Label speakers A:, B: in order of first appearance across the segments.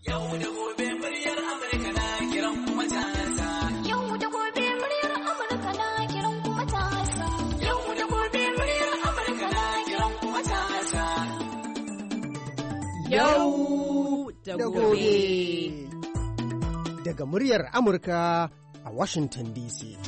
A: Yau da gobe muryar Amurka na kiran kuma matasa. Yau da gobe muryar Amurka na kiran kuma matasa. Yau da gobe muryar Amurka na kiran kuma matasa.
B: Yau da gobe.
C: Daga muryar Amurka a Washington DC.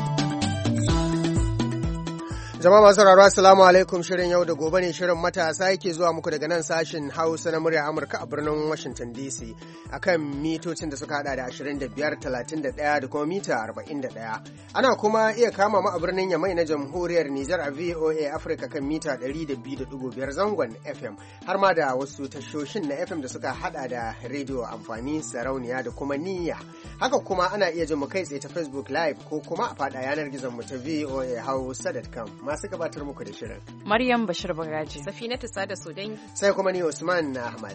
C: Jama'a masu sauraro assalamu alaikum, shirin yau da gobe ne, shirin matasa yake zuwa muku daga nan sashin Hausa na muryar Amurka a birnin Washington DC akan mitocin da suka hada da 25, 31 da kuma mita 41. Ana kuma iya kama mu a birnin Yamai na Jamhuriyar Nijar a VOA Africa kan mita 102.5 zangon FM, har ma da wasu tashoshin na FM da suka hada da rediyo amfani, sarauniya da kuma niyya. Haka kuma ana iya jin mu kai tsaye ta Facebook Live ko kuma a fada yanar gizon mu ta voahausa.com. Masu gabatar muku da shirin
B: Maryam Bashir Bagaji,
D: Safinatu Sada Sudan,
C: sai kuma ni Usman Ahmad.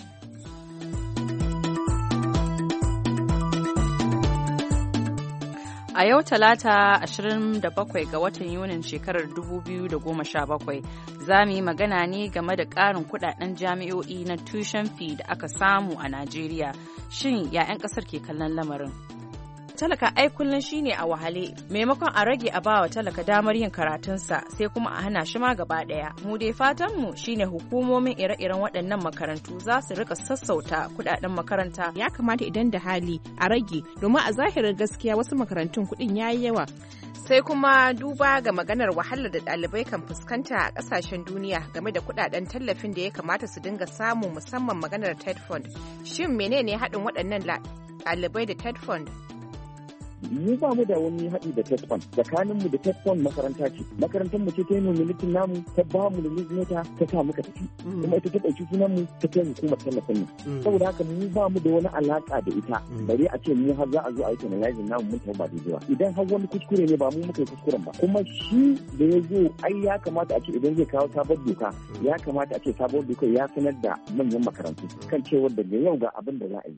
B: A yau Talata 27 ga watan Yunin shekarar 2017 za mu yi magana ne game da ƙarin kudaden jami'o'i na tuition fee da aka samu a Najeriya. Shin 'ya'yan ƙasar ke kallon lamarin? Talaka ai kullun shine a wahale, maimakon a rage a bawa talaka damar yin karatunsa sai kuma a hana shi ma gaba daya. Mu dai fatan mu shine hukumomin ire-iren waɗannan makarantu za su rika sassauta kudaden makaranta.
D: Ya kamata idan da hali a rage, domin a zahirin gaskiya wasu makarantun kuɗin yayi yawa. Sai kuma duba ga maganar wahalar da ɗalibai kan fuskanta a ƙasashen duniya game da kudaden tallafin da ya kamata su dinga samu, musamman maganar TED Fund. Shin menene haɗin waɗannan ɗalibai da TED Fund?
E: Mu ba mu da wani haɗi da TESFON. Tsakanin mu da TESFON makaranta ce. Makarantar mu ce ta yi militin namu, ta ba mu mota, ta sa muka tafi. Kuma ita ta ɗauki sunan mu ta kai hukumar tallafin mu. Saboda haka mu ba mu da wani alaƙa da ita. Bare a ce mu har za a zo a yi penalizing namu mun tafi ba daidai ba. Idan har wani kuskure ne ba mu muka yi kuskuren ba. Kuma shi da ya zo ai ya kamata a ce idan zai kawo sabon doka, ya kamata a ce sabon doka ya sanar da manyan makarantu kan cewa daga yau ga abin da za a yi.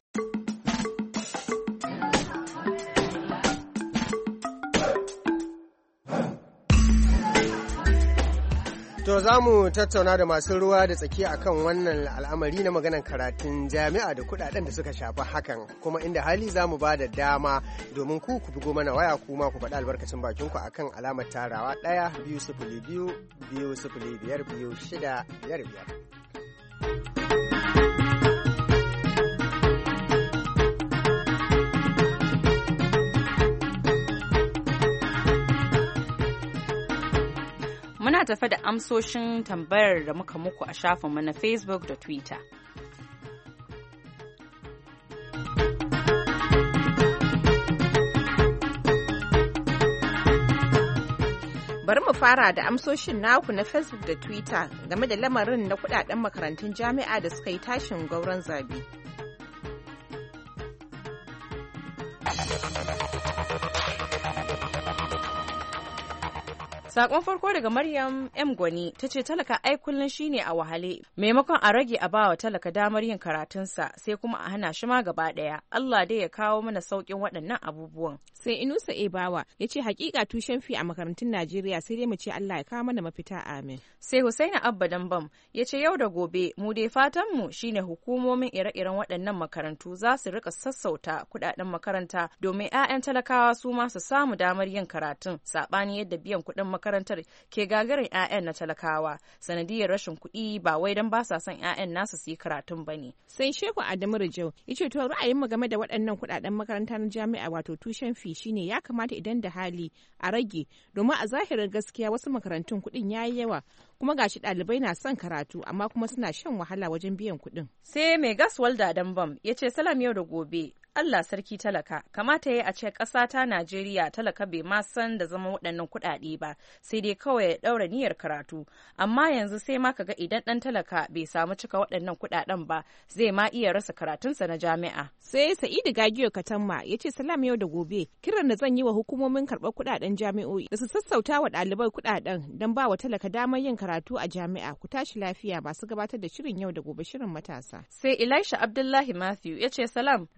C: To za mu tattauna da masu ruwa da tsaki akan wannan al'amari na maganar karatun jami'a da kudaden da suka shafi hakan, kuma inda hali za mu ba da dama domin ku bugo mana waya kuma ku faɗi albarkacin bakinku akan alamar tarawa 1-202-205-2655.
B: Muna tafe da amsoshin tambayar da muka muku a shafinmu na Facebook da Twitter.
D: Bari mu fara da amsoshin naku na Facebook da Twitter game da lamarin na kudaden makarantun jami'a da suka yi tashin gauron zabi.
B: Sakon farko daga Maryam M. Gwani ta ce talaka ai kullun shine a wahale, maimakon a rage a bawa talaka damar yin karatunsa sai kuma a hana shi ma gaba daya. Allah dai ya kawo mana saukin waɗannan abubuwan.
D: Sai Inusa Ebawa ya ce hakika tushen fi a makarantun Najeriya sai dai mu ce Allah ya kawo mana mafita, amin.
B: Sai Husaina Abba Dambam ya ce yau da gobe mu dai fatan mu shine hukumomin ire-iren waɗannan makarantu za su rika sassauta kuɗaɗen makaranta domin 'ya'yan talakawa su ma su samu damar yin karatun, saɓani yadda biyan kuɗin makarantar ke gagarin 'ya'yan na talakawa sanadiyar rashin kuɗi, ba wai don ba sa son 'ya'yan nasu su yi karatun ba ne.
D: Sai Shehu Adamu Rijau ya ce to ra'ayin mu game da waɗannan kuɗaɗen makaranta na jami'a wato tushen fi shine ya kamata idan da hali a rage, domin a zahirin gaskiya wasu makarantun kuɗin yayi yawa, kuma gashi ɗalibai na son karatu amma kuma suna shan wahala wajen biyan kuɗin.
B: Sai mai gas walda Dambam ya ce salam yau da gobe, Allah sarki talaka, kamata ya a ce ƙasa ta Najeriya talaka bai ma san da zama waɗannan kuɗaɗe ba, sai dai kawai ya ɗaura niyyar karatu, amma yanzu sai ma kaga idan ɗan talaka bai samu cika waɗannan kuɗaɗen ba zai ma iya rasa karatunsa na jami'a.
D: Sai Sa'idu Gagiyo Katamma ya ce salam yau da gobe, kiran da zan yi wa hukumomin karɓar kuɗaɗen jami'o'i da su sassauta wa ɗalibai kuɗaɗen don ba wa talaka damar yin karatu a jami'a. Ku tashi lafiya masu gabatar da shirin yau da gobe, shirin matasa.
B: Sai Elisha Abdullahi Matthew ya ce salam, ra'ayi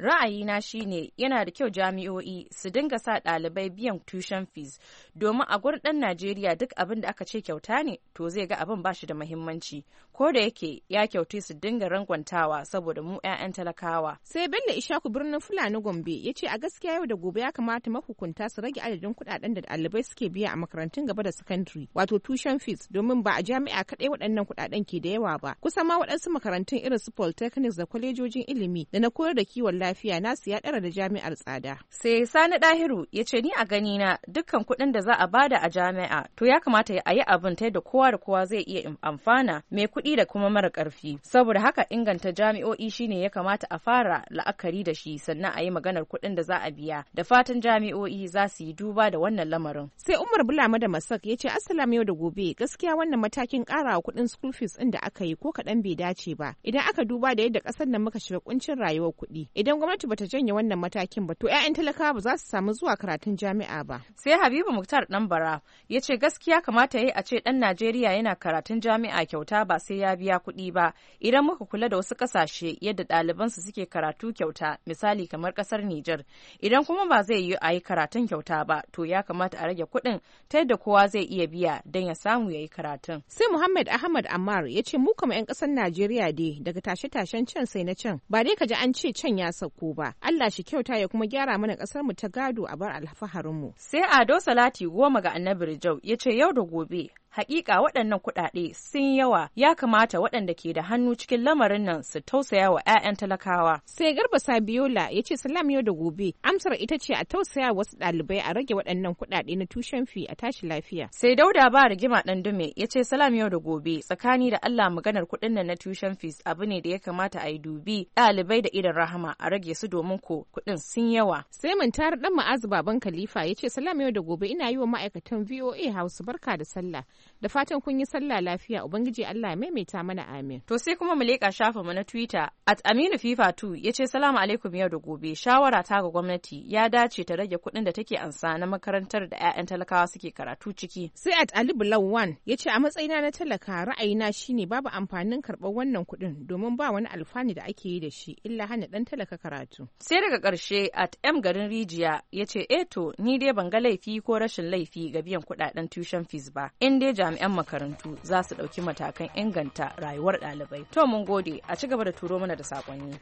B: ra'ayina shine yana da kyau jami'o'i su dinga sa ɗalibai biyan tuition fees domin a gurin ɗan Najeriya duk abin da aka ce kyauta ne to zai ga abin ba shi da muhimmanci ko da yake ya kyautu su dinga rangwantawa saboda mu 'ya'yan talakawa.
D: Sai Bello Ishaku birnin Fulani Gombe ya ce a gaskiya yau da gobe ya kamata mahukunta su rage adadin kuɗaɗen da ɗalibai suke biya a makarantun gaba da sakandare wato tuition fees domin ba a jami'a kaɗai waɗannan kuɗaɗen ke da yawa ba. Kusan ma waɗansu makarantun irin su polytechnics da kwalejojin ilimi da na koyar da kiwon lafiya nasu ya ɗara da jami'ar tsada.
B: Sai Sani Dahiru ya ce ni a gani na dukkan kuɗin da za a bada a jami'a to ya kamata a yi abin ta yadda kowa da kowa zai iya amfana mai kuɗi da kuma mara ƙarfi. Saboda haka inganta jami'o'i shine ya kamata a fara la'akari da shi sannan a yi maganar kuɗin da za a biya. Da fatan jami'o'i za su yi duba da wannan lamarin.
D: Sai Umar Bulama da Masak ya ce assalamu yau da gobe gaskiya wannan matakin ƙarawa kuɗin school fees ɗin da aka yi ko kaɗan bai dace ba. Idan aka duba da yadda ƙasar nan muka shiga kuncin rayuwar kuɗi. Idan gwamnati bata janye wannan matakin ba to 'ya'yan talakawa ba za su samu zuwa karatun jami'a ba.
B: Sai Habibu Muktar Ɗanbara ya ce gaskiya kamata yayi a ce ɗan Najeriya yana karatun jami'a kyauta ba sai ya biya kuɗi ba. Idan muka kula da wasu ƙasashe yadda ɗalibansu suke karatu kyauta misali kamar ƙasar Nijar. Idan kuma ba zai yi a yi karatun kyauta ba to ya kamata a rage kuɗin ta yadda kowa zai iya biya don ya samu ya yi karatun.
D: Sai Muhammad Ahmad Ammar ya ce mu kama 'yan ƙasar Najeriya dai daga tashe-tashen can sai na can ba dai ka ji an ce can ya sauko ba. Allah shi kyauta ya kuma gyara mana ƙasar mu ta gado a bar alfaharin mu.
B: Sai Ado Salati goma ga Annabi Rijau ya ce yau da gobe hakika waɗannan kuɗaɗe sun yawa ya kamata waɗanda ke da hannu cikin lamarin nan su tausaya wa 'ya'yan talakawa.
D: Sai Garba Sabiola ya ce salam yau da gobe amsar ita ce a tausaya wasu ɗalibai a rage waɗannan kuɗaɗe na tushen fi a tashi lafiya.
B: Sai Dauda ba rigima ɗan dume ya ce salam yau da gobe tsakani da Allah maganar kuɗin nan na tushen fees abu ne da ya kamata a yi dubi ɗalibai da idan rahama a rage su domin ko kuɗin sun yawa.
D: Sai Muntar ɗan Ma'azu baban Khalifa ya ce salam yau da gobe ina yi wa ma'aikatan VOA Hausa barka da sallah. Da fatan kun yi sallah lafiya Ubangiji Allah ya maimaita mana amin.
B: To sai kuma mu leƙa shafinmu na Twitter @AminuFifa2 ya ce salamu alaikum yau da gobe shawara ta ga gwamnati ya dace ta rage kuɗin da take ansa na makarantar da 'ya'yan talakawa suke karatu ciki.
D: Sai @Ali Bulawan ya ce a matsayina na talaka ra'ayina shine babu amfanin karɓar wannan kuɗin domin ba wani alfani da ake yi da shi illa hana ɗan talaka karatu.
B: Sai daga ƙarshe @M garin Rijiya ya ce to ni dai ban ga laifi ko rashin laifi ga biyan kuɗaɗen tuition fees ba in dai jami'an makarantu za su ɗauki matakan inganta rayuwar ɗalibai. To mun gode a ci gaba da turo mana da saƙonni.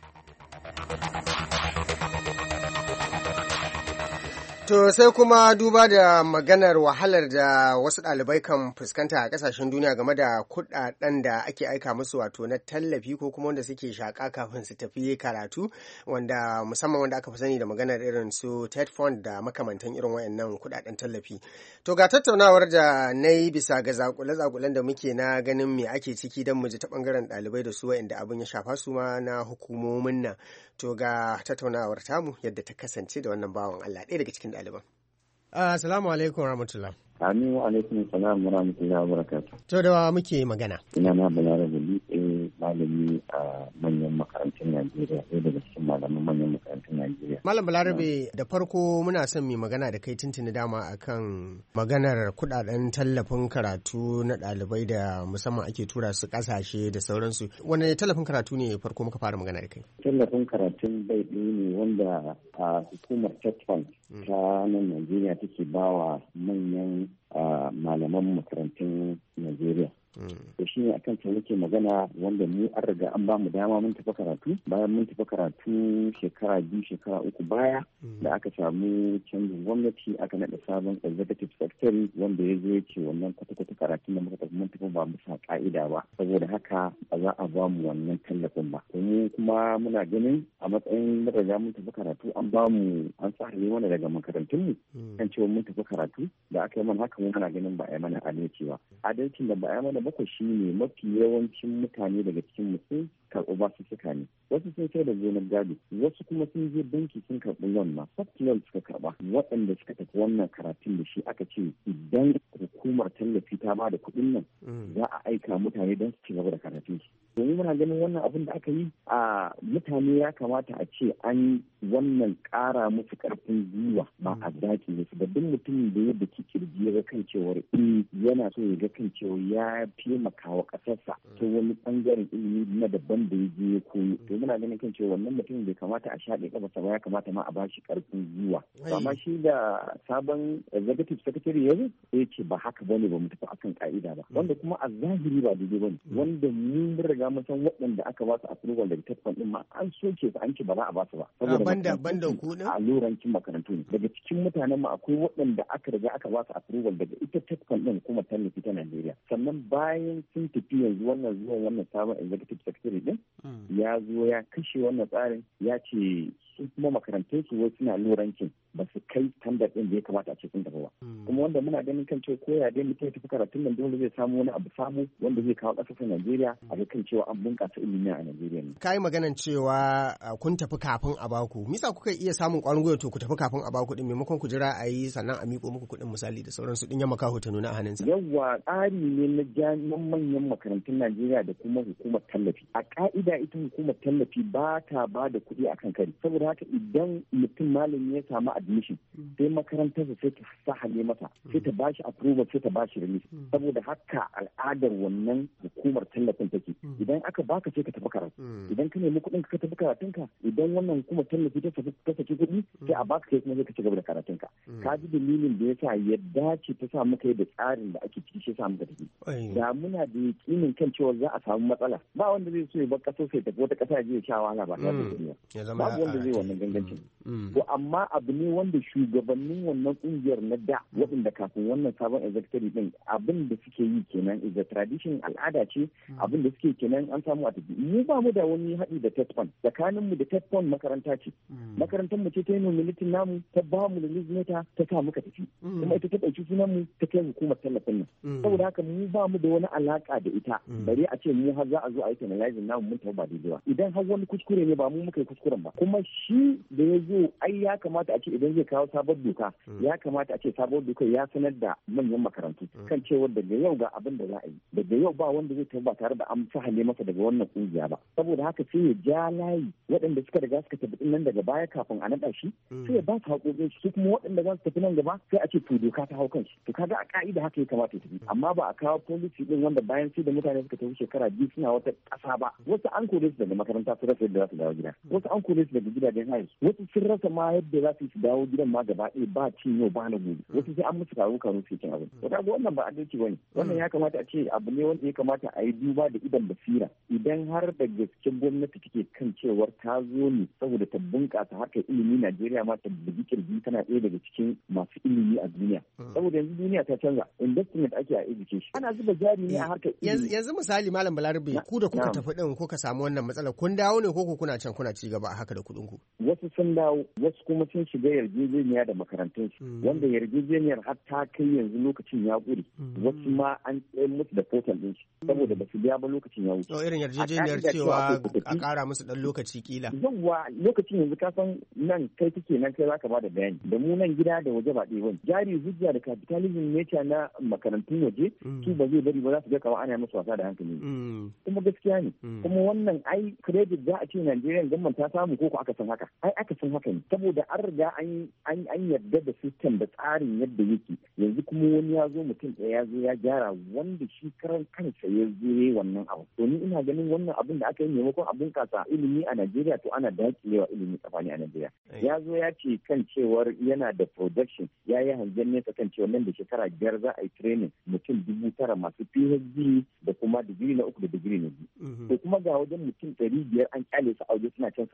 C: To sai kuma duba da maganar wahalar da wasu ɗalibai kan fuskanta a ƙasashen duniya game da kuɗaɗen da ake aika musu wato na tallafi ko kuma wanda suke shaƙa kafin su tafi karatu wanda musamman wanda aka fi sani da maganar irin su TED Fund da makamantan irin wayannan kuɗaɗen tallafi. To ga tattaunawar da na yi bisa ga zakule-zakulen da muke na ganin me ake ciki don mu ji ta ɓangaren ɗalibai da su wayanda abin ya shafa su ma na hukumomin nan. To ga tattaunawar tamu yadda ta kasance da wannan bawan Allah ɗaya daga cikin ɗaliban. Assalamu alaikum warahmatullah.
E: Amin wa alaikum salam wa rahmatullahi wa barakatuh.
C: To da muke magana.
E: Ina na Balarabe Litse malami a manyan makarantun Najeriya, ɗaya daga cikin malaman manyan makarantun Najeriya.
C: Malam Balarabe da farko muna son mu magana da kai tuntuni dama akan maganar kuɗaɗen tallafin karatu na ɗalibai da musamman ake tura su ƙasashe da sauransu. Wane tallafin karatu ne farko muka fara magana da kai?
E: Tallafin karatun bai ne wanda a hukumar TED Fund ta nan Najeriya take bawa manyan malaman makarantun Najeriya. To shi ne akan ta nake magana wanda mu an riga an ba mu dama mun tafi karatu bayan mun tafi karatu shekara 2 shekara 3 baya da aka samu canjin gwamnati aka naɗa sabon executive secretary wanda ya zo ya ce wannan kwata-kwata karatun da muka tafi mun tafi ba bisa ka'ida ba saboda haka ba za a ba mu wannan tallafin ba. Mu kuma muna ganin a matsayin mun riga mun tafi karatu an ba mu an sa mana daga makarantunmu kan cewa mun tafi karatu da aka yi mana haka mu muna ganin ba a yi mana adalci ba. Adalcin da ba a yi mana bakwai shi ne mafi yawancin mutane daga cikin sun karɓi basussuka ne wasu sun sai da gonar gado wasu kuma sun je banki sun karɓi loan ma soft loan suka karɓa waɗanda suka tafi wannan karatun da shi aka ce idan hukumar tallafi ta ba da kuɗin nan za a aika mutane don su ci gaba da karatun su domin muna ganin wannan abin da aka yi a mutane ya kamata a ce an wannan ƙara musu ƙarfin gwiwa ba a zaki ne su da duk mutumin da yadda ki kirji ya ga kan cewar yana so ya ga kan cewa ya taimaka wa ƙasarsa ta wani ɓangaren ilimi na daban da ya je ya koyo. To muna ganin kan cewa wannan mutum bai kamata a shaɗe ƙafarsa ba, ya kamata ma a ba shi ƙarfin gwiwa. Amma shi da sabon executive secretary ya zo ya ce ba haka bane, ba mu tafi akan ka'ida ba, wanda kuma a zahiri ba daidai bane, wanda mun riga mun san waɗanda aka ba su approval daga TETFund din ma an soke su, an ce ba za a ba su ba saboda
C: banda ku din
E: a lurancin makarantu ne. Daga cikin mutanen mu akwai waɗanda aka riga aka ba su approval daga ita TETFund din kuma tallafi ta Najeriya. Sannan bayan sun tafi yanzu wannan sabon executive secretary din ya zo ya kashe wannan tsarin, ya ce su kuma makarantun su wasu suna lurancin ba su kai standard din da ya kamata a ce sun tafi ba. Kuma wanda muna ganin kan cewa koya dai mutum ya tafi karatun nan dole zai samu wani abu wanda zai kawo ƙasashen Najeriya a kan cewa an bunƙasa ilimi a Najeriya ne.
C: Kai maganan cewa kun tafi kafin a baku. Misa kuka iya samun ƙwarin gwiwa to ku tafi kafin a baku din maimakon ku jira a yi sannan a miƙo muku kuɗin misali da sauransu din ya makaho ta nuna a hannunsa.
E: Yawwa tsari ne na jami'an manyan makarantun Najeriya da kuma hukumar tallafi. A ka'ida ita hukumar tallafi ba ta ba da kuɗi akan kari. Saboda haka idan mutum malami ya samu admission sai makarantarsa sai ta sahale masa, sai ta bashi approval, sai ta bashi release. Saboda haka al'adar wannan hukumar tallafin take. Idan aka baka sai ka tafi karatu, idan ka nemi kuɗin ka tafi karatunka, idan wannan hukumar tallafi ta saki kuɗi sai a baka kai kuma sai ka ci gaba da karatunka. Ka ji dalilin da yasa yadda ce ta sa muka yi da tsarin da ake ciki, shi sa muka tafi. Da muna da yakinin kan cewa za a samu matsala, ba wanda zai so ya bar ƙasar sai tafi wata ƙasa ya sha wahala ba tare da kuɗi ba. Babu wanda zai wannan gangancin. To amma abu ne wanda shugabannin wannan kungiyar na da waɗanda kafin wannan sabon executive din abin da suke yi kenan, is a tradition, al'ada ce, abin da suke kenan an samu a tafi. Mu ba mu da wani haɗi da TETFund, tsakanin mu da TETFund makaranta ce, makarantar mu ce ta yi nominatin namu, ta ba mu release letter, ta sa muka tafi, kuma ita ta ɗauki sunan mu ta kai hukumar tallafin nan. Saboda haka mu ba mu da wani alaka da ita, bare a ce mu har za a zo a yi penalizing namu mun tafi ba daidai ba. Idan har wani kuskure ne ba mu muka yi kuskuren ba, kuma shi da ya zo ai ya kamata a ce idan zai kawo sabon doka ya kamata a ce sabon doka ya sanar da manyan makarantu kan cewa daga yau ga abin da za a yi, daga yau ba wanda zai tafi ba tare da an sahale masa daga wannan kungiya ba. Saboda haka sai ya ja layi waɗanda suka riga suka tafi nan daga baya kafin a naɗa shi, sai ya ba su haƙoƙin su kuma waɗanda za su tafi nan gaba sai a ce to doka ta hau kansu. To kaga a ka'ida haka ya kamata ya tafi, amma ba a kawo policy din wanda bayan sai da mutane suka tafi shekara 2 suna wata ƙasa ba. Wasu an kore su daga makaranta su rasa yadda za su dawo gida, wasu an kore su daga gidajen hayar, wasu sun rasa ma yadda za su dawo gidan ma gaba ɗaya ba cin yau ba na gobe, wasu sai an musu karo su cin abin. To kaga wannan ba adalci bane, wannan ya kamata a ce abu ne wanda ya kamata a yi duba da idan basira. Idan har da gaske gwamnati take kan cewar ta zo ne saboda ta bunƙasa harkar ilimi, Najeriya ma ta bugi kirji tana ɗaya daga cikin masu ilimi a duniya. Saboda yanzu duniya ta canza, investment ake a education, ana zuba jari ne a harkar ilimi.
C: Yanzu misali Malam Balarabe, ku da kuka tafi din kuka samu wannan matsala, kun dawo ne ko kuna can kuna ci gaba a haka da kuɗin ku?
E: Wasu sun dawo, wasu kuma sun shiga yarjejeniya da makarantun su, wanda yarjejeniyar har ta kai yanzu lokacin ya ƙure. Wasu ma an tsaye musu da portal din su saboda ba su biya ba lokacin ya wuce.
C: Irin yarjejeniyar cewa a ƙara musu ɗan lokaci kila.
E: Yawwa lokacin yanzu ka san nan kai kake nan kai zaka bada bayani, da mu nan gida da waje ba ɗaya bane. Jari hujja da capitalism nature na makarantun waje su ba zai bari ba, za su ga kamar ana musu wasa da hankali. Kuma gaskiya ne. Kuma wannan ai credit za a ce Najeriya gwamnati ta samu ko aka san haka. Ai aka san haka ne saboda an riga an yarda da system da tsarin yadda yake. Yanzu kuma wani ya zo mutum ɗaya ya zo ya gyara wanda shi karan kansa ya zo yayi wannan abu. To ni ina ganin wannan abin da aka yi maimakon abin kasa ilimi a Najeriya to ana dakilewa ilimi tsakani a Najeriya. Ya zo ya ce kan cewar yana da production, ya yi hangen nesa kan cewa nan da shekara 5 za a yi training mutum 9,000 masu PhD da kuma digiri na 3 da digiri na 2. To kuma ga wajen mutum 500 an kyale su auje suna can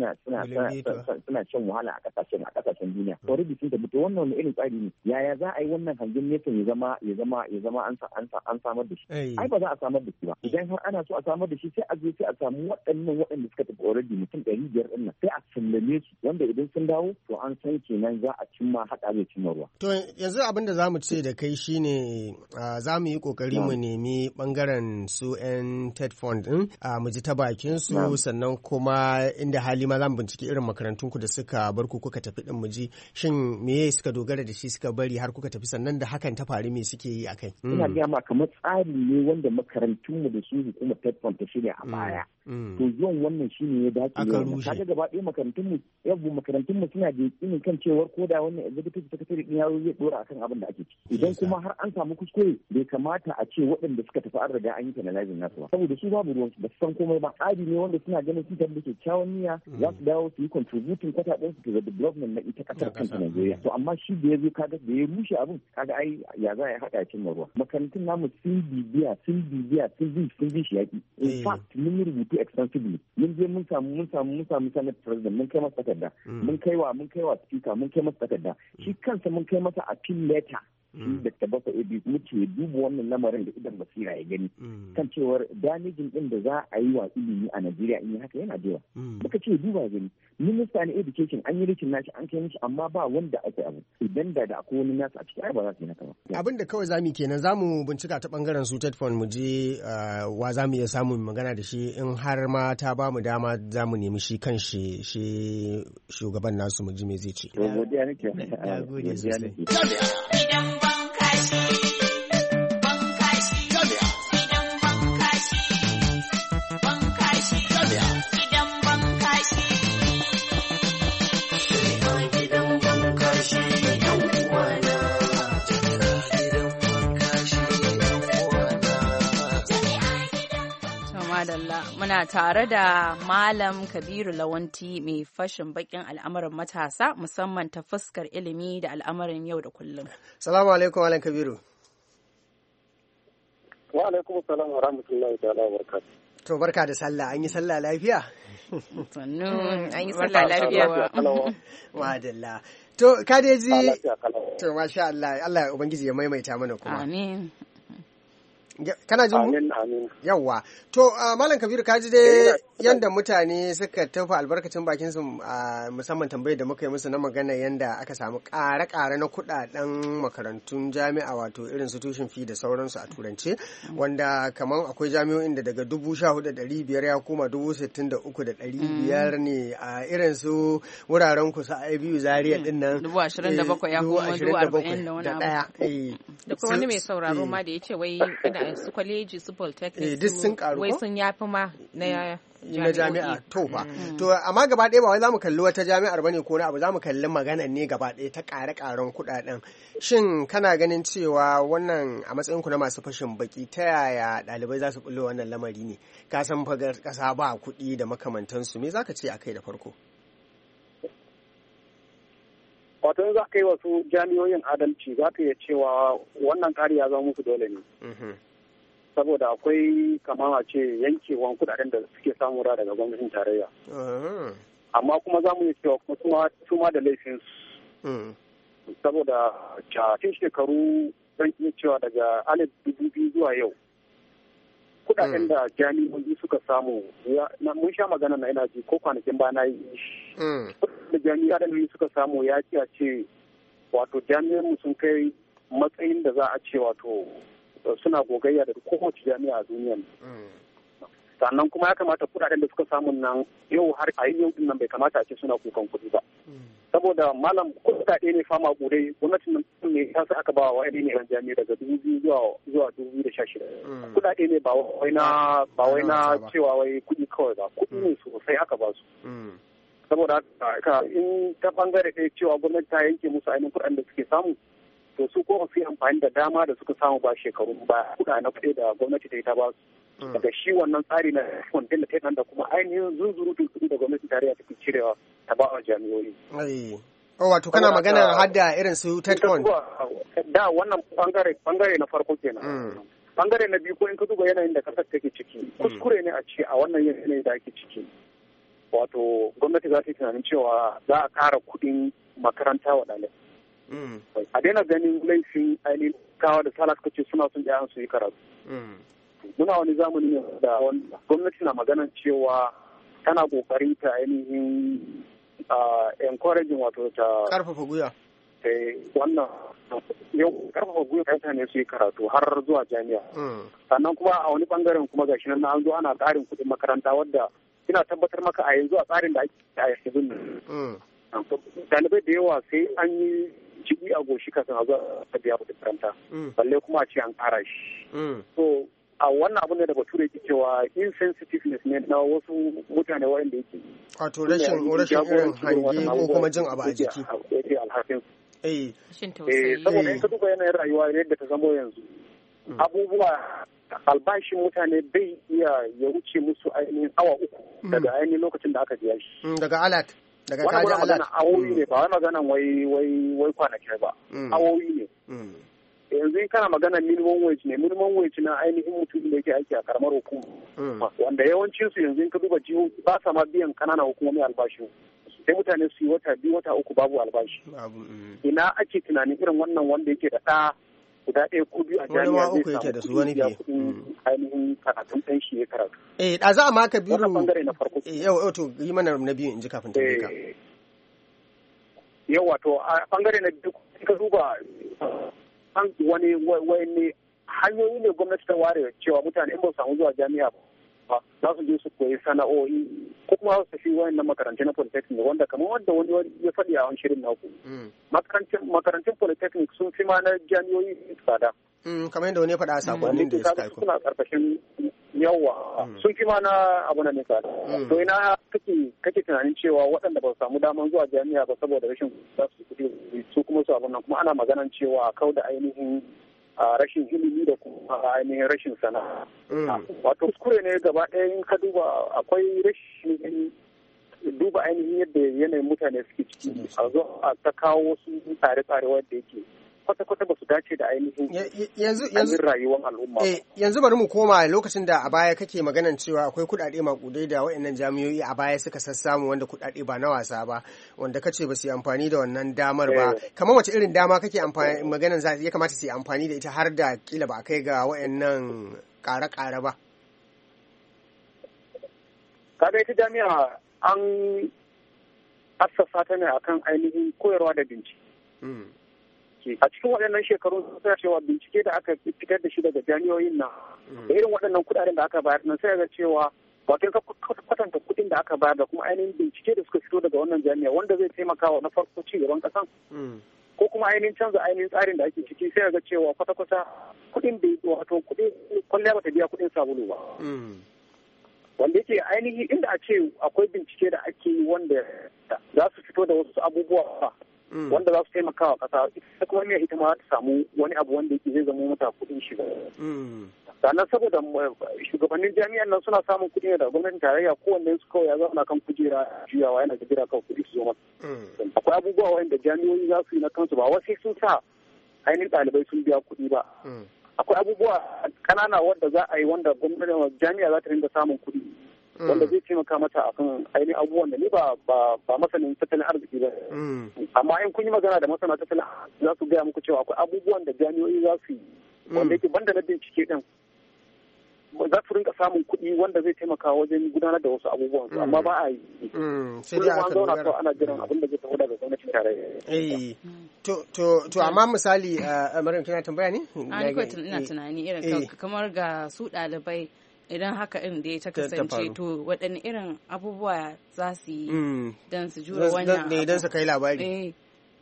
E: suna shan wahala a kasashen duniya. Already sun tabbata wannan wani irin tsari ne. Yaya za a yi wannan hangen nesa ya zama an samar da shi? Ai ba za a samar da shi ba. Idan har ana so a samar da shi sai a zo sai a samu waɗanda suka tafi already mutum 500 ɗin nan sai a sallame su, wanda idan sun dawo to an san kenan za a cimma haɗa zai cimma ruwa.
C: To yanzu abin da za mu ce da kai shine za mu yi ƙoƙari mu nemi ɓangaren su 'yan TETFund ɗin mu ji ta bakin su, sannan kuma inda hali ma za mu binciki irin makarantun ku da suka bar ku kuka tafi ɗin mu ji shin meye suka dogara da shi suka bari har kuka tafi, sannan da hakan ta faru me suke yi akai.
E: Ina gaya ma kamar tsari ne wanda makarantun mu da su hukumar TETFund ta shirya a baya. To zuwan wannan shine ya dace ne. Kaga gaba ɗaya makarantun mu suna da yakinin kan cewar ko da wannan executive secretary din yaro zai dora akan abin da ake ciki. Idan kuma har an samu kuskure bai kamata a ce waɗanda suka tafi an riga an yi penalizing nasu ba saboda su babu ruwan ba su san komai ba tsari ne wanda suna ganin sun tafi da kyakkyawan niyya za su dawo su yi contributing kwata ɗinsu to the development na ita ƙasar kanta Najeriya to amma shi da ya zo kaga da ya rushe abin kaga ai ya za a haɗa cin ruwa makarantun namu sun bibiya sun bi shi yaƙi in fact mun rubutu extensively mun je mun samu senate president mun kai masa takarda mun kai wa speaker mun kai masa takarda shi kansa mun kai masa appeal letter da ta basa ebi muke duba wannan lamarin da idan basira ya gani kan cewar damaging din da za a yi wa ilimi a Najeriya in yi haka yana da yawa muka ce duba gani minista na education an yi rikin nashi an kai mishi amma ba wanda ake abu idan da akwai wani nasu a ciki ai ba za su yi haka ba
C: abin da kawai zamu kenan zamu bincika ta bangaren su TEDfund mu je wa zamu iya samun magana da shi in har ma ta ba mu dama zamu nemi shi kan shi shugaban nasu mu ji me zai ce
E: godiya nake
C: gode sosai
A: Idan ban kashi, ban kashi, idan ban kashi, ban kashi, idan ban kashi. Idan ban kashi, yan uwana. Idan ban kashi, yan uwana.
B: Madalla muna tare da Malam Kabiru Lawanti mai fashin bakin al'amuran matasa musamman ta fuskar ilimi da al'amarin yau da kullum.
C: Salamu alaikum Malam Kabiru.
F: Wa alaikum salam wa rahmatullahi ta'ala wa barakatuh.
C: To barka da sallah an yi sallah lafiya?
B: Sannu an yi sallah lafiya wa.
C: Madalla. To kadeji to masha Allah Allah ubangiji ya maimaita mana kuma.
B: Amin.
C: Kana jin mu?
F: Amin.
C: Yawwa. To Malam Kabiru kaji dai yanda mutane suka tafi albarkacin bakin su musamman tambayar da muka yi musu na magana yanda aka samu ƙare-ƙare na kuɗaɗen makarantun jami'a wato irin su tuition fee da sauransu a turance wanda kaman akwai jami'o'in da daga 14,500 ya koma 63,500 ne a irin su wuraren kusa a biyu Zaria din nan
B: 27,000 ya koma 40,000 da wani abu.
D: Da kuma wani mai sauraro ma da ya ce wai su kwaleji su polytechnic
C: duk sun karu
D: wai sun yafi ma na
C: jami'a to fa to amma gaba ɗaya ba wai zamu kalli wata jami'ar bane ko na abu zamu kalli maganar ne gaba ɗaya ta ƙare-ƙaren kuɗaɗen shin kana ganin cewa wannan a matsayin ku na masu fashin baki ta yaya ɗalibai za su bullo wannan lamari ne ka san fagar ƙasa ba kuɗi da makamantansu me zaka ce akai da farko
F: wato za ka yi wasu jami'oyin adalci za ka iya cewa wannan ƙari ya zama musu dole ne saboda akwai kamar a ce yankewan kudaden da suke samu daga gwamnatin tarayya amma kuma za mu yi cewa kuma su ma da laifin saboda cikin shekaru zan iya cewa daga 2000 zuwa yau kudaden da jami'o'i suka samu mun sha magana na ina ji ko kwanakin ba na yi da jami'o'i suka samu ya ce wato jami'an sun kai matsayin da za a ce wato suna gogayya da kowace jami'a a duniya sannan kuma ya kamata kudaden da suka samu nan yau har a yau din nan bai kamata a ce suna kukan kuɗi ba saboda malam kudade ne fama gudai gwamnatin nan ne ta sa aka ba wa ne ran jami'a daga 2000 zuwa 2016 kudade ne ba wai na cewa wai kuɗi kawai ba kuɗi ne sosai aka ba su saboda haka in ta bangare ɗaya cewa gwamnati ta yanke musu ainihin kuɗaɗen da suke samu to su ko su yi amfani da dama da suka samu ba shekaru ba kuɗa na kuɗi da gwamnati ta yi ta ba su daga shi wannan tsari na kwantin da ta yi da kuma ainihin zunzurutun kuɗi da gwamnatin tarayya ta fi cirewa ta ba wa jami'o'i.
C: Wato kana magana har da irin su TEDfund?
F: Da wannan bangare na farko kenan. Bangare na biyu ko in ka duba yanayin da kasar take ciki kuskure ne a ce a wannan yanayin da ake ciki. Wato gwamnati za ta yi tunanin cewa za a ƙara kuɗin makaranta wa ɗalibai. A daina ganin laifin ainihin kawa da sala suka ce suna son yaran su yi karatu. Muna wani zamani ne da gwamnati na maganan cewa tana kokari ta ainihin encouraging wato ta
C: karfafa gwiwa.
F: Wannan yau karfafa gwiwa mutane su yi karatu har zuwa jami'a. Sannan kuma a wani bangaren kuma gashi nan an zo ana ƙarin kuɗin makaranta wadda ina tabbatar maka a yanzu a tsarin da ake a yanzu nan. Ɗalibai da yawa sai an yi ciki a goshi kafin a zo a biya kuɗin makaranta. Balle kuma a ce an ƙara shi. So a wannan abu ne da bature ke cewa insensitiveness ne na wasu mutane waɗanda yake.
C: Wato rashin irin hangi ko kuma jin abu a jiki.
F: Alhakin. Saboda in ka duba yanayin rayuwa yadda ta zamo yanzu. abubuwa albashin mutane bai iya ya wuce musu ainihin awa 3 daga ainihin lokacin da aka biya shi.
C: Daga alat. Daga
F: kaji alat. Wannan awowi ne ba wai maganan wai kwanaki ba. Awowi ne. Yanzu in kana magana minimum wage ne, minimum wage na ainihin mutum da yake aiki a karamar hukuma. Wanda yawancin su yanzu in ka duba jiho ba sa ma biyan kananan hukumomi albashi. Sai mutane su yi wata 2 wata 3 babu albashi. Ina ake tunanin irin wannan wanda yake da ɗa guda ɗaya ko biyu a jami'a zai samu kuɗi da kuɗin ainihin karatun ɗan shi ya karatu.
C: Da za a maka biyu.
F: Wannan bangare na farko.
C: Yau to yi mana na biyu in ji kafin tambaye ka.
F: Yau wato a bangare na biyu ka duba wani hanyoyi ne gwamnati ta ware cewa mutane in ba su samu zuwa jami'a ba za su je su koyi sana'o'i ko kuma su tafi wayannan makarantu na polytechnic wanda kamar wanda wani ya faɗi a wani shirin naku. Makarantun polytechnic sun fi ma na jami'o'i tsada.
C: Kamar yadda wani ya faɗa a sakonnin da suka aiko.
F: Suna ƙarƙashin yawa sun fi ma na abu na ne tsada. To ina kake tunanin cewa waɗanda ba su samu daman zuwa jami'a ba saboda rashin za su kuɗi su kuma su abun nan kuma ana maganan cewa kau da ainihin rashin ilimi da kuma ainihin rashin sana'a. Wato kuskure ne gaba ɗaya in ka duba akwai rashin duba ainihin yadda yanayin mutane suke ciki a zo a ta kawo wasu tsare-tsare wanda yake kwata-kwata ba su dace da ainihin rayuwar al'umma.
C: Yanzu bari mu koma lokacin da a baya kake maganan cewa akwai kuɗaɗe makudai da waɗannan jami'o'i a baya suka sassamu wanda kuɗaɗe ba na wasa ba wanda kace ba su yi amfani da wannan damar ba. Kamar wace irin dama kake amfani maganan ya kamata su yi amfani da ita har da kila ba a kai ga waɗannan ƙare-ƙare ba.
F: Kaga ita jami'a an assasa ta ne akan ainihin koyarwa da bincike. A cikin waɗannan shekaru suna cewa bincike da aka fitar da shi daga jami'o'in nan da irin waɗannan kuɗaɗen da aka bayar nan sai ga cewa wato ka kwatanta kuɗin da aka bayar da kuma ainihin bincike da suka fito daga wannan jami'a wanda zai taimaka wa na farko ci gaban ƙasan ko kuma ainihin canza ainihin tsarin da ake ciki sai ga cewa kwata-kwata kuɗin da wato kuɗi kwalliya bata biya kuɗin sabulu ba. Wanda yake ainihi inda a ce akwai bincike da ake yi wanda za su fito da wasu abubuwa wanda za su taimaka wa ƙasa ita kuma ne ita ma ta samu wani abu wanda yake zai zama mata kuɗin shiga. Sannan saboda shugabannin jami'an nan suna samun kuɗi ne daga gwamnatin tarayya kowanne su kawai ya zauna kan kujera juyawa yana da jira kawai kuɗi su zo masa. Akwai abubuwa wanda jami'o'i za su yi na kansu ba wasu sun sa ainihin ɗalibai sun biya kuɗi ba. Akwai abubuwa ƙanana wanda za a yi wanda gwamnatin jami'a za ta rinka samun kuɗi. Wanda zai taimaka mata akan ainihin abubuwan da ni ba masanin tattalin arziki ba. Amma in kun yi magana da masana tattalin za su gaya muku cewa akwai abubuwan da jami'o'i za su yi wanda yake banda na bincike din za su rinka samun kuɗi wanda zai taimaka wajen gudanar da wasu abubuwan su amma ba a yi.
C: Sai dai aka
F: zauna kawai ana jiran abin da zai tafi daga gwamnatin tarayya.
C: To amma misali Maryam kina tambaya ne?
B: Ni kawai ina tunani irin kamar ga su ɗalibai idan haka in da ta kasance to waɗanne irin abubuwa za su yi don su jura wannan abu.
C: Don su kai labari.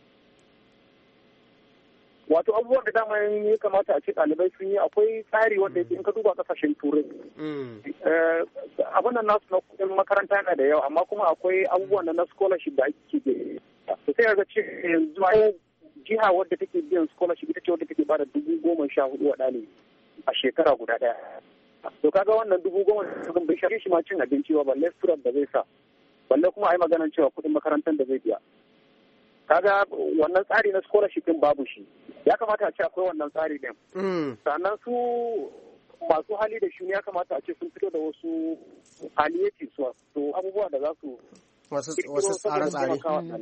F: Wato abubuwan da dama ya kamata a ce ɗalibai sun yi akwai tsari wanda in ka duba kasashen turai. Abin nan nasu na kuɗin makaranta yana da yawa amma kuma akwai abubuwan da na scholarship da ake da. Sai ga ce yanzu a jiha wadda take biyan scholarship ita ce wadda take bada 14,000 wa ɗalibi a shekara guda ɗaya. To kaga wannan 10,000 bai shafe shi ma cin abinci ba balle surar da zai sa balle kuma a yi maganar cewa kuɗin makarantar da zai biya. Kaga wannan tsari na scholarship din babu shi ya kamata a ce akwai wannan tsari din. Sannan su masu hali da shi ya kamata a ce sun fito da wasu aliyeti su to abubuwa da za su
C: wasu tsare-tsare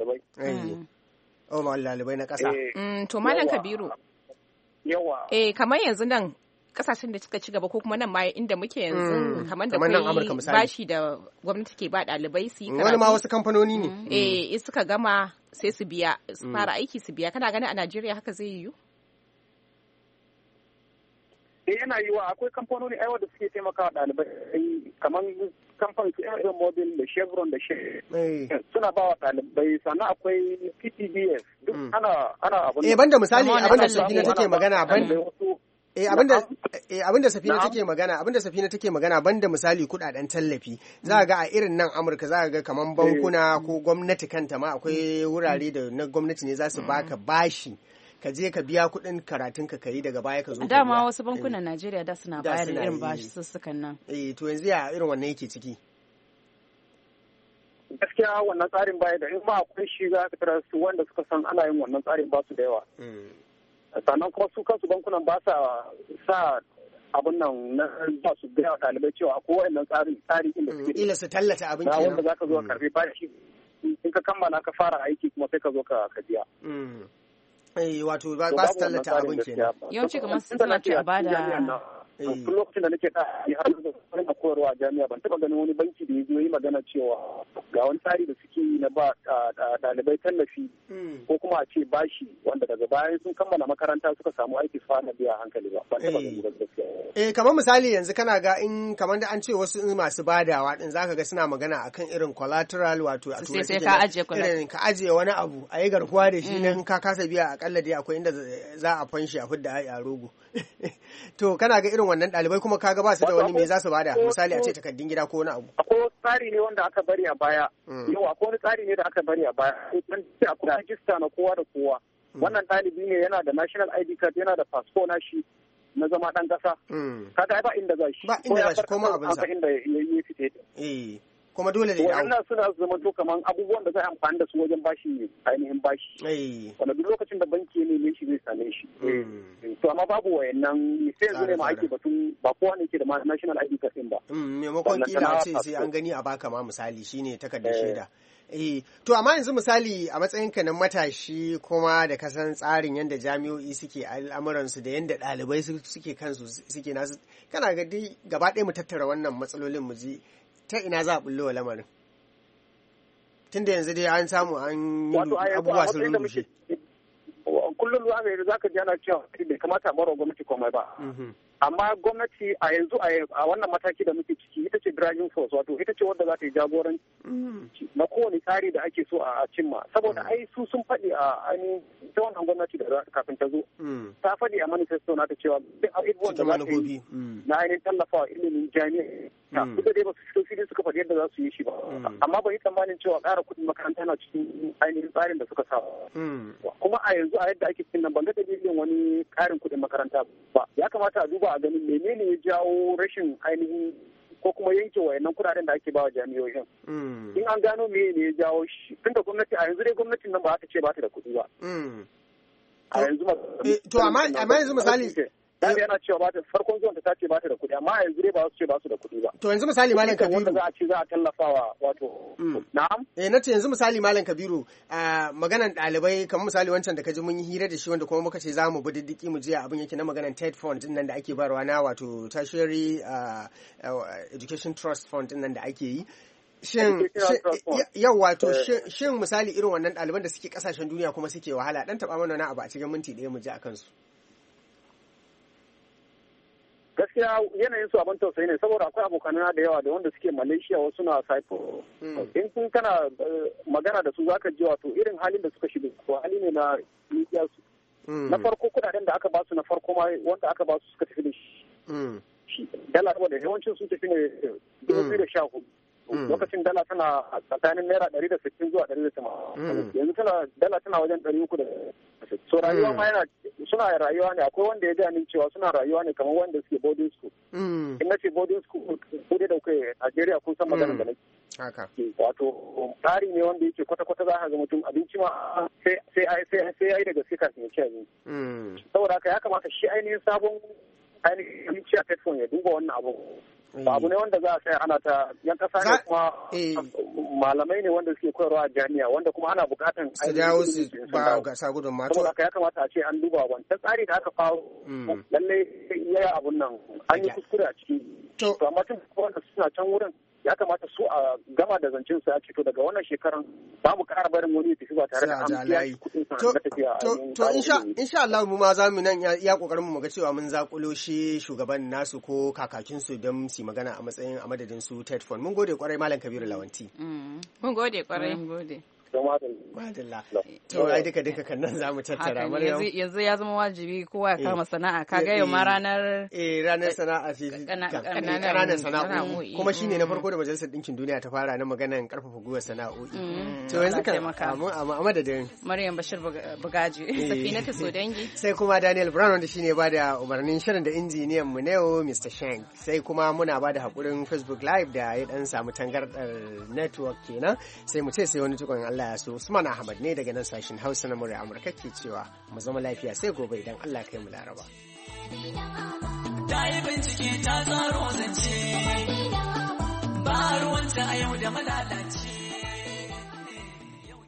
C: ɗalibai na ƙasa.
D: To Malam Kabiru.
F: Yawa.
D: Kamar yanzu nan kasashen da suka ci gaba ko kuma nan ma inda muke yanzu kamar da kai bashi da gwamnati ke ba ɗalibai su yi karatu.
C: Wani ma wasu kamfanoni ne.
D: Suka gama sai su biya su fara aiki su biya kana ganin a Najeriya haka zai yiwu?
F: Yana yiwa akwai kamfanoni aiwa da suke taimakawa ɗalibai kamar kamfanin su irin Mobil da Chevron da suna ba wa ɗalibai sannan akwai PTBS duk ana abin.
C: Banda misali abin da Safina take magana abinda Safina take magana banda misali kudaden tallafi za ga a irin nan Amurka za ga kaman bankuna ko gwamnati kanta ma akwai wurare da na gwamnati ne za su baka bashi ka je ka biya kuɗin karatun ka yi daga baya ka zo.
B: Dama wasu bankunan Najeriya da suna bayar da irin basussukan nan.
C: To yanzu ya irin wannan yake ciki.
F: Gaskiya wannan tsarin baya da in ma akwai shi za ka tara su wanda suka san ana yin wannan tsarin ba su da yawa. Sannan kuma su kansu bankunan ba sa abun nan na ba su gaya wa ɗalibai cewa akwai wa'annan tsari inda suke.
C: Ila su tallata abin kenan.
F: Wanda za ka zo ka karbi bashi in ka kammala ka fara aiki kuma sai ka zo ka biya.
C: Wato ba su tallata abin kenan.
B: Yawanci kamar suna ce a bada.
F: Tun lokacin da nake ɗaya har da koyarwa a jami'a ban taɓa ganin wani banki da ya zo yi magana cewa ga wani tsari da suke yi na ba ɗalibai tallafi ko kuma a ce bashi wanda daga bayan sun kammala makaranta suka samu aiki su fara biya hankali ba. Ban taɓa ganin gaskiya.
C: Kamar misali yanzu kana ga in kamar da an ce wasu masu badawa din zaka ga suna magana akan irin collateral wato a turanci irin ka ajiye wani abu a yi garkuwa da shi nan ka kasa biya akalla dai akwai inda za a fanshi a fidda a rogo. To kana ga irin wannan ɗalibai kuma kaga ba su da wani me za su bada misali a ce takardun gida ko wani abu.
F: Akwai tsari ne wanda aka bari a baya. Yau akwai wani tsari ne da aka bari a baya. Akwai rajista na kowa da kowa. Wannan ɗalibi ne yana da national ID card yana da passport na shi na zama ɗan ƙasa. Kaga ba inda za shi.
C: Ba inda za shi ko ma abin sa.
F: Inda ya fite.
C: Kuma dole da yawo.
F: Wannan suna zama to kaman abubuwan da za a amfani da su wajen bashi ainihin bashi. Wanda duk lokacin da banki ne shi zai same shi. To amma babu wayannan sai yanzu ne ma ake batun ba kowa ne ke da national ID card din ba.
C: Maimakon kila a ce sai an gani a baka ma misali shine takardar shaida. To amma yanzu misali a matsayinka na matashi kuma da kasan tsarin yadda jami'o'i suke al'amuransu da yadda ɗalibai suke kansu suke nasu kana ga dai gaba ɗaya mu tattara wannan matsalolin mu ji ta ina za a bullo wa lamarin tunda yanzu dai an samu an abubuwa sun rushe.
F: Kullum za ka ji ana cewa bai kamata a bar gwamnati komai ba. Amma gwamnati a yanzu a wannan mataki da muke ciki ita ce driving force wato ita ce wadda za ta yi jagoranci na kowane tsari da ake so a cimma saboda ai su sun faɗi a ainihin ta wannan gwamnati da kafin ta zo ta faɗi a manifesto na ta cewa duk abubuwan da za ta yi na ainihin tallafawa ilimin jami'a duk da dai ba su fito fili suka faɗi yadda za su yi shi ba amma ba yi tsammanin cewa ƙara kuɗin makaranta na cikin ainihin tsarin da suka sa kuma a yanzu a yadda ake cikin nan ban ga dalilin wani ƙarin kuɗin makaranta ba ya kamata a duba a ganin menene ya jawo rashin ainihin ko kuma yanke wayannan kudaden da ake bawa jami'o'in. In an gano me ne ya jawo shi tunda gwamnati a yanzu dai gwamnatin nan ba ta ce ba ta da kuɗi ba. A yanzu ba.
C: To amma yanzu misali
F: da yana cewa ba ta farkon zuwan ta ce ba ta da kuɗi amma yanzu dai ba su ce ba su da kuɗi ba.
C: To yanzu misali Malam Kabiru.
F: Wanda za a ce za a tallafawa wato. Na'am.
C: Na ce yanzu misali Malam Kabiru maganan ɗalibai kamar misali wancan da ka ji mun yi hira da shi wanda kuma muka ce za mu bi diddiki mu je abin yake na maganan TED Fund din nan da ake barwa na wato Tertiary Education Trust Fund din nan da ake yi. Shin misali irin wannan ɗaliban da suke kasashen duniya kuma suke wahala dan taɓa mana wani abu a cikin minti ɗaya mu je a kansu.
F: Gaskiya yanayin su abin tausayi ne saboda akwai abokanana da yawa da wanda suke Malaysia wasu na Cyprus. In kun kana magana da su zaka ji wato irin halin da suka shiga ko hali ne na niyyar su. Na farko kudaden da aka ba su na farko ma wanda aka ba su suka tafi da shi. Dala da yawancin sun tafi ne 2014. Lokacin dala tana tsakanin naira 160 zuwa 180. Yanzu dala tana wajen 300. So rayuwa ma suna rayuwa ne akwai wanda ya gaya min cewa suna rayuwa ne kamar wanda suke boarding school. In na ce boarding school ko dai da kai Najeriya kun san maganar da nake.
C: Haka.
F: Wato tsari ne wanda yake kwata-kwata za ka ga mutum abinci ma sai ya yi daga sai kafin ya ci abinci. Saboda haka ya kamata shi ainihin sabon ainihin ci a TEDfund ya duba wannan abu. Ba abu ne wanda za a sai ana ta yan kasa ne kuma malamai ne wanda suke koyarwa a jami'a wanda kuma ana bukatan
C: su dawo su ba ga sagudun mato
F: saboda ya kamata a ce an duba wancan tsari da aka fawo lalle ya abun nan an yi kuskure a ciki to amma tun wanda suna can wurin ya kamata su a gama da zancen su ya ce to daga wannan shekaran ba mu ƙara barin wani tafi ba tare da an biya kuɗin sa na tafiya
C: to insha Allah mu ma za mu nan ya kokarin mu ga cewa mun zakulo shi shugaban nasu ko kakakin su don su magana a matsayin a madadin su TEDfund mun gode kwarai Malam Kabiru Lawanti
B: mun gode kwarai mun gode
C: Madalla. To ai duka kan nan zamu tattara Maryam.
B: Yanzu ya zama wajibi kowa ya kama sana'a. Kaga yau ma ranar
C: sana'a ce kananan sana'o'i kuma shine na farko da Majalisar Dinkin Duniya ta fara na maganan karfafa gwiwar sana'o'i. To yanzu kan a madadin
B: Maryam Bashir Bugaji, Safinatu Sodangi.
C: Sai kuma Daniel Brown wanda shine ba da umarnin shirin da injiniyan mu ne Mr. Shank. Sai kuma muna ba da hakurin Facebook Live da ya dan samu tangardar network kenan. Sai mu ce sai wani tukun Allah ya so. Usman Ahmad ne daga nan sashin Hausa na murya Amurka ke cewa mu zama lafiya sai gobe idan Allah kai mu Laraba. Ta yi bincike ta tsaro zance ba ruwanta a yau da malalaci.